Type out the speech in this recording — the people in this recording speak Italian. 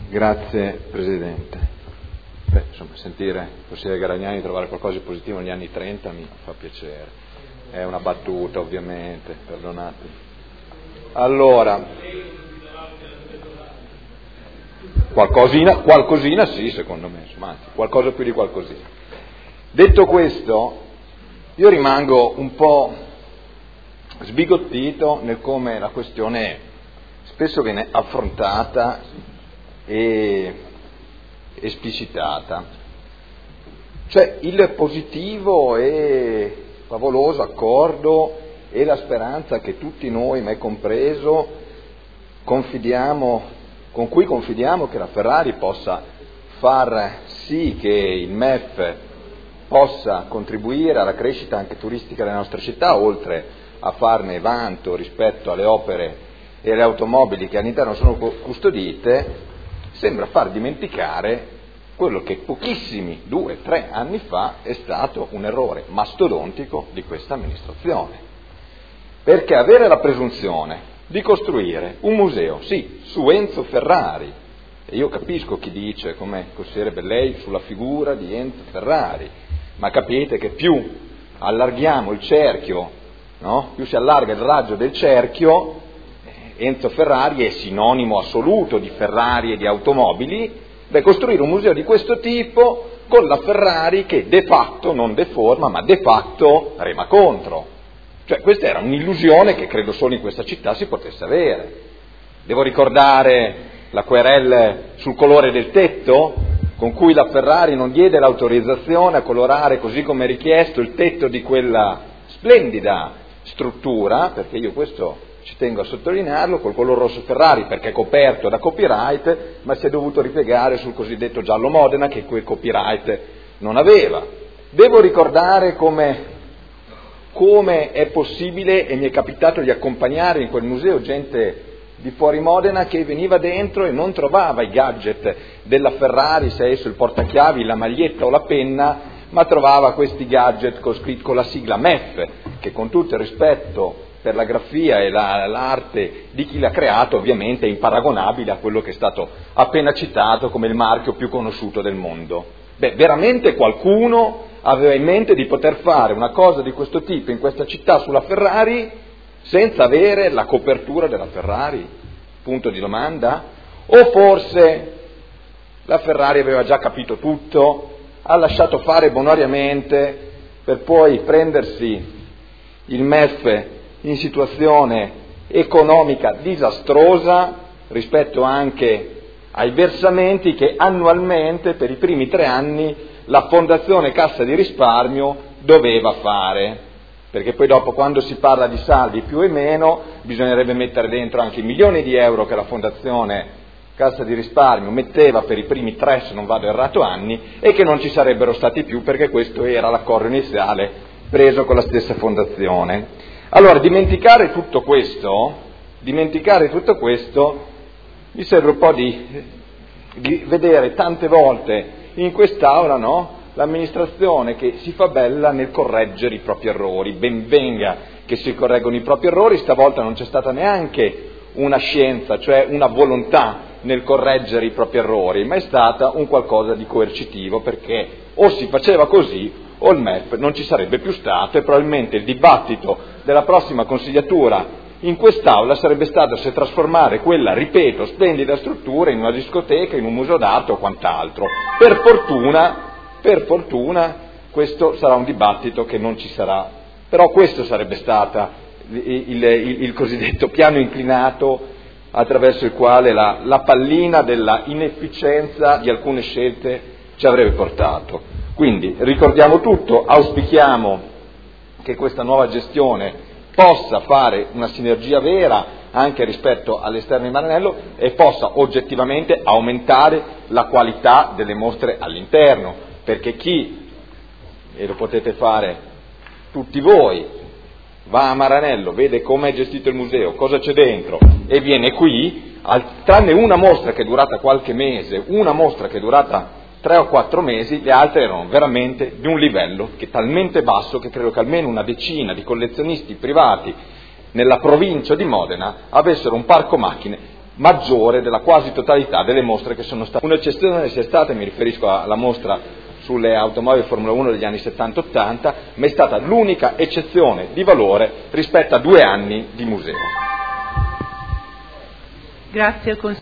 Grazie Presidente. Insomma, sentire il consigliere Garagnani trovare qualcosa di positivo negli anni 30 mi fa piacere. È una battuta, ovviamente, perdonatemi. Allora, qualcosina sì, secondo me, insomma, anzi, qualcosa più di qualcosina. Detto questo, io rimango un po' sbigottito nel come la questione spesso viene affrontata e esplicitata. Cioè il positivo e favoloso accordo e la speranza che tutti noi, me compreso, con cui confidiamo che la Ferrari possa far sì che il MEF possa contribuire alla crescita anche turistica della nostra città, oltre a farne vanto rispetto alle opere e alle automobili che all'interno sono custodite, sembra far dimenticare quello che pochissimi 2-3 anni fa è stato un errore mastodontico di questa amministrazione. Perché avere la presunzione di costruire un museo, sì, su Enzo Ferrari, e io capisco chi dice, come il consigliere Bellei, sulla figura di Enzo Ferrari, ma capite che più allarghiamo il cerchio, no? Più si allarga il raggio del cerchio, Enzo Ferrari è sinonimo assoluto di Ferrari e di automobili. Costruire un museo di questo tipo con la Ferrari che de facto non deforma, ma de facto rema contro. Cioè questa era un'illusione che credo solo in questa città si potesse avere. Devo ricordare la querela sul colore del tetto, con cui la Ferrari non diede l'autorizzazione a colorare così come richiesto il tetto di quella splendida struttura, perché io questo ci tengo a sottolinearlo, col color rosso Ferrari perché è coperto da copyright, ma si è dovuto ripiegare sul cosiddetto giallo Modena che quel copyright non aveva. Devo ricordare come è possibile, e mi è capitato di accompagnare in quel museo gente di fuori Modena che veniva dentro e non trovava i gadget della Ferrari, se esso il portachiavi, la maglietta o la penna, ma trovava questi gadget con la sigla MEF, che con tutto il rispetto per la grafia e l'arte di chi l'ha creato ovviamente è imparagonabile a quello che è stato appena citato come il marchio più conosciuto del mondo. Veramente qualcuno aveva in mente di poter fare una cosa di questo tipo in questa città sulla Ferrari senza avere la copertura della Ferrari? Punto di domanda? O forse la Ferrari aveva già capito tutto, ha lasciato fare bonariamente per poi prendersi il MEF in situazione economica disastrosa rispetto anche ai versamenti che annualmente per i primi 3 anni la Fondazione Cassa di Risparmio doveva fare, perché poi dopo quando si parla di saldi più e meno bisognerebbe mettere dentro anche i milioni di euro che la Fondazione Cassa di Risparmio metteva per i primi 3, se non vado errato, anni e che non ci sarebbero stati più perché questo era l'accordo iniziale preso con la stessa Fondazione. Allora, dimenticare tutto questo, mi serve un po' di vedere tante volte in quest'Aula, no? L'amministrazione che si fa bella nel correggere i propri errori. Ben venga che si correggono i propri errori, stavolta non c'è stata neanche una scienza, cioè una volontà nel correggere i propri errori, ma è stata un qualcosa di coercitivo, perché o si faceva così o il MEF non ci sarebbe più stato e probabilmente il dibattito della prossima consigliatura in quest'Aula sarebbe stato se trasformare quella, ripeto, splendida struttura in una discoteca, in un museo d'arte o quant'altro. Per fortuna questo sarà un dibattito che non ci sarà, però questo sarebbe stato il cosiddetto piano inclinato attraverso il quale la pallina della inefficienza di alcune scelte ci avrebbe portato. Quindi ricordiamo tutto, auspichiamo che questa nuova gestione possa fare una sinergia vera anche rispetto all'esterno di Maranello e possa oggettivamente aumentare la qualità delle mostre all'interno, perché chi, e lo potete fare tutti voi, va a Maranello, vede come è gestito il museo, cosa c'è dentro e viene qui, tranne una mostra che è durata qualche mese, una mostra che è durata 3 o 4 mesi, le altre erano veramente di un livello che è talmente basso che credo che almeno una decina di collezionisti privati nella provincia di Modena avessero un parco macchine maggiore della quasi totalità delle mostre che sono state. Un'eccezione c'è stata, mi riferisco alla mostra sulle automobili Formula 1 degli anni 70-80, ma è stata l'unica eccezione di valore rispetto a 2 anni di museo. Grazie al